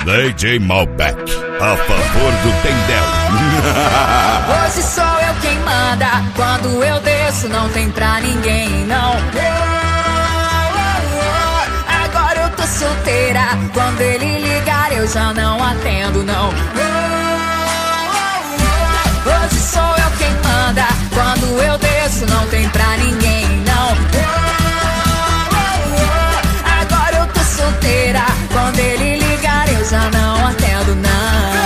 DJ Malbec, a favor do Tendel. Hoje sou eu quem manda, quando eu desço não tem pra ninguém, não. Agora eu tô solteira, quando ele ligar eu já não atendo, não. Hoje sou eu quem manda, quando eu desço não tem pra ninguém, não. Agora eu tô solteira, quando ele ligar eu já não atendo, não.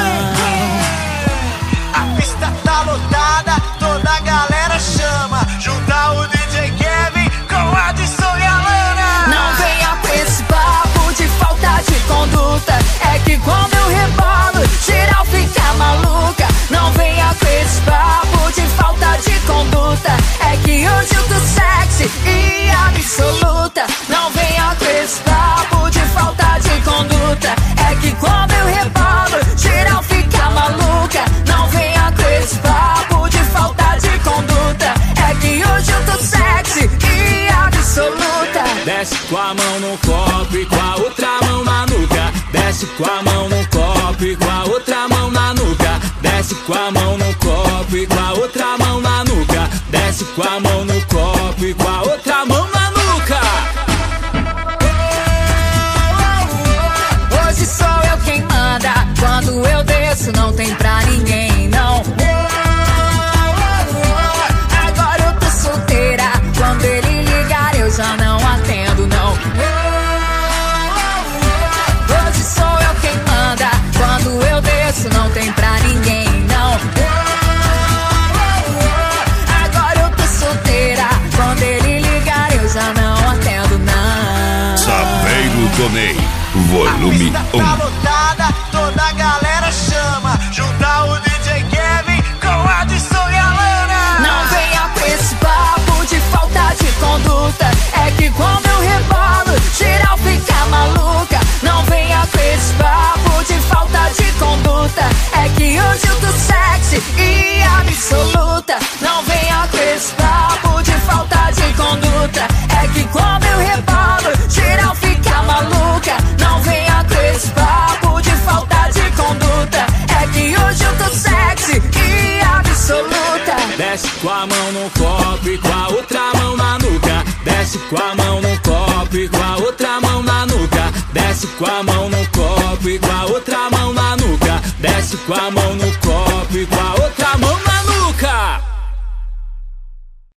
A pista tá lotada, toda a galera chama. Junta o DJ Kevin com a Adson e a Lana. Não venha com esse papo de falta de conduta, é que quando eu rebolo, geral fica maluca. Não venha com esse papo de falta de conduta, é que hoje eu tô sexy e absoluta. Não venha com esse papo de falta de conduta, é que quando eu rebolo, geral fica maluca. Não venha com esse papo de falta de conduta, é que hoje eu tô sexy e absoluta. Desce com a mão no copo e com a outra mão na nuca. Desce com a mão no copo e com a outra mão na nuca. Desce com a mão no copo e com a outra mão na nuca. Desce com a mão no copo e com a outra mão na nuca. Hoje sou eu quem manda, quando eu desço não tem pra ninguém, não. Agora eu tô solteira, quando ele ligar eu já não atendo, não. Hoje sou eu quem manda, quando eu desço não tem pra ninguém, não. Agora eu tô solteira, quando ele ligar eu já não atendo, não. Saveiro do Ney, volume A pista tá lotada, toda a galera chama. Junta o DJ Kevin com a Adson e a Lana. Não venha com esse papo de falta de conduta, é que quando eu rebolo, geral fica maluca. Não venha com esse papo de falta de conduta, é que hoje eu tô sexy e absoluta. Não venha com esse papo de falta de conduta, é que quando eu rebolo, geral fica maluca. Não venha com esse papo de falta de conduta, é que hoje eu tô sexy e absoluta. Desce com a mão no copo e com a outra mão na nuca. Desce com a mão no copo e com a outra mão na nuca. Desce com a mão no copo e com a outra mão na nuca. Desce com a mão no copo e com a outra